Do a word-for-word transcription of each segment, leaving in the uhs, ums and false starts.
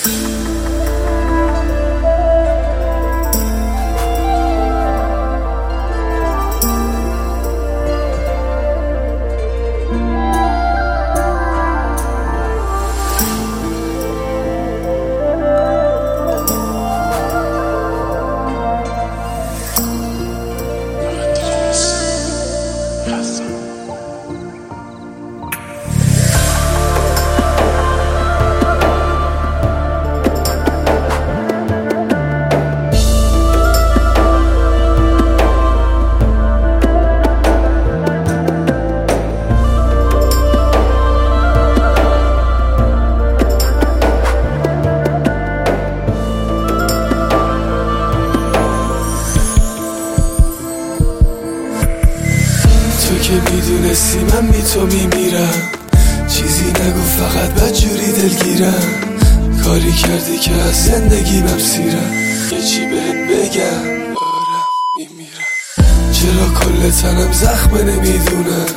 که میدونستی من بی تو میمیرم، چیزی نگو فقط بدجوری دلگیرم. کاری کردی که از زندگی بپسیرم، یه چی بهم بگم آرم میمیرم. چرا کل تنم زخمه نمیدونم،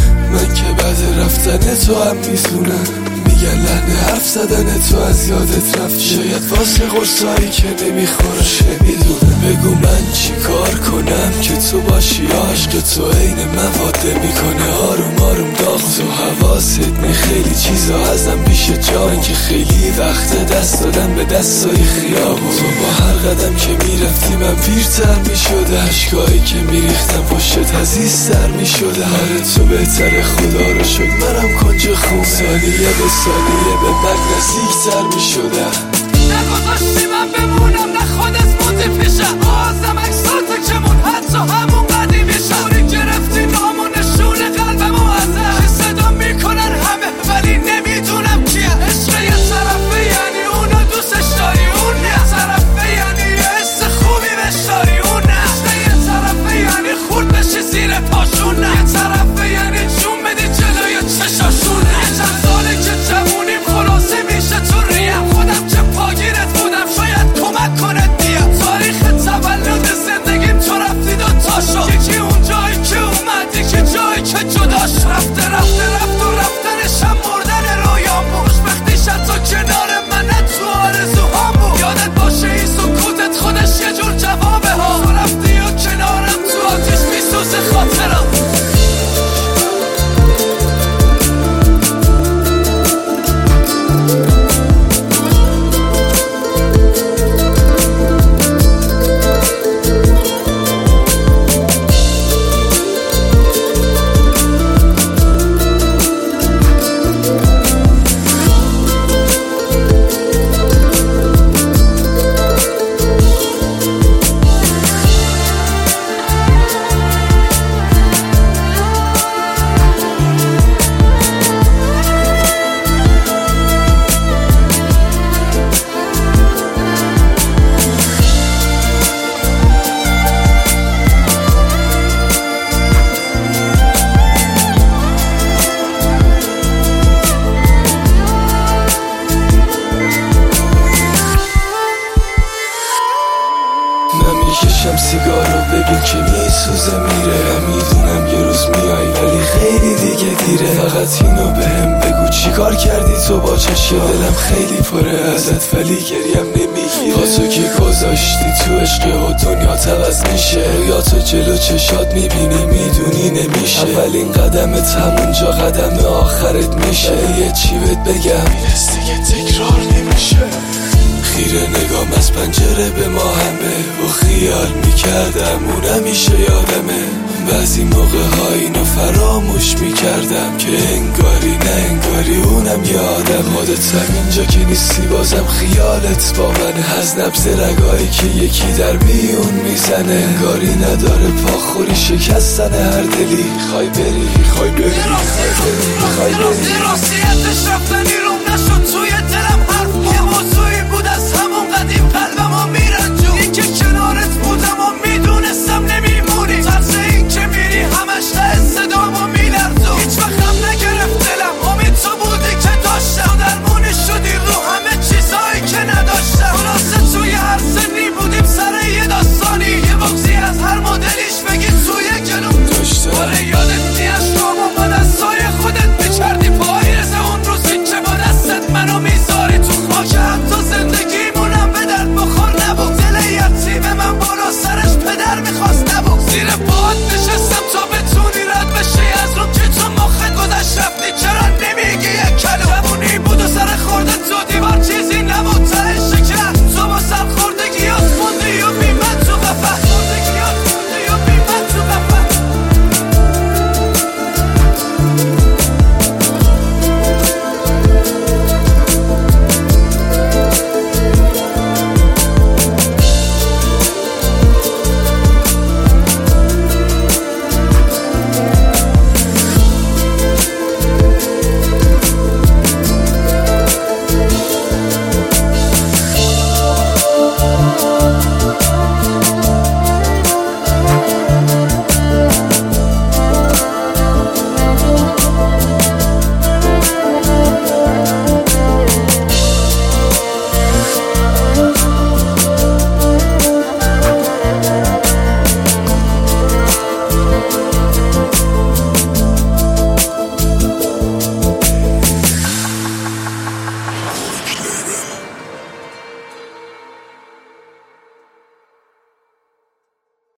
من که بعد رفتن تو هم میزونم. میگن لحن حرف زدن تو از یادت رفت، شاید واسه قرصایی که نمیخورم. چه میدونم بگو من چی کار کنم که تو باشی. عشق تو عین مواده میکنه آروم آروم داغ. تو حواست نی خیلی چیزا ازم پیش جا، من که خیلی وقت دست دادم به دستای خیابون. تو با هر قدم که میرفتی من پیرتر میشده، عشقایی که میریختم پشت عزیزتر میشده. آره تو بهتره خدا رو شد منم کنج خونه، ثانیه به ثانیه به مرگ نزدیکتر میشدم. نگذاشتی من بمونم نه خودت موندی پیشم، آزم اکساتو که مون حتی همون قدی میشم. اوری گرفتی نامو نشون قلبمو ازم، که صدا میکنن همه ولی نمیدونم کیه. عشق یه طرفه یعنی اونو دوستش داری، اون یه طرفه یعنی یه حس خوبی بهش داری، اون نه. عشق یه طرفه یعنی خورد بشی زیر پاشون، نه. یه طرفه یعنی جون بدی جلوی چشاشونه. یه چند ساله که جوونیم خلاصه میشه تو ریم، خودم که پاگیرت بودم شاید کمک کنت بیام. تاریخ تولد زندگیم تو رفتی دو تا شد، یکی اون جایی که اومدی که جایی که جداش. رفته رفته رفت و رفتنشم مردن رویام بود، خوشبختیش حتی کنار من نه تو آرزوهام بود. یادت باشه این سکوتت خودش یه جور جوابه ها، تو رفتی و کنارم تو آتیش میسوزه خاطرم. میکشم سیگارو ببین که میسوزه میره، میدونم یه روز میای ولی خیلی دیگه دیره. فقط اینو بهم بگو چی کار کردی تو با چشم، دلم خیلی پره ازت ولی گریم نمیگیره. پاسو که گذاشتی تو عشق و دنیا عوض میشه، رویاتو جلو چشات میبینی میدونی نمیشه. اولین قدمت همونجا قدم آخرت میشه. یه چی بهت بگم میرسی که تکرار نمیشه. خیره نگام از پنجره به ما همه و خیال میکردم اون همیشه یادمه. بعضی موقع ها اینو فراموش میکردم که انگاری نه انگاری اونم یادم. خودت هم اینجا که نیستی بازم خیالت با من، از نبض رگایی که یکی در بیون میزنه. انگاری نداره پاخوری شکستن هر دلی. خواهی بری خواهی بری خواهی بری خواهی بری راستیتش رفتنی روم نشد توی